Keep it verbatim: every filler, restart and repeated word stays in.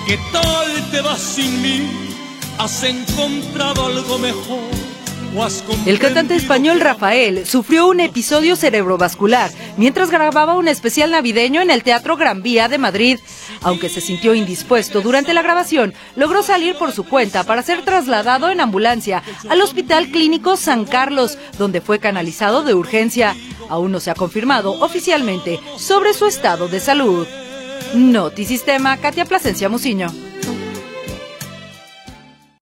¿Qué tal te vas sin mí? ¿Has encontrado algo mejor? El cantante español Rafael sufrió un episodio cerebrovascular mientras grababa un especial navideño en el Teatro Gran Vía de Madrid. Aunque se sintió indispuesto durante la grabación, logró salir por su cuenta para ser trasladado en ambulancia al Hospital Clínico San Carlos, donde fue canalizado de urgencia. Aún no se ha confirmado oficialmente sobre su estado de salud. Notisistema, Katia Plasencia Muciño.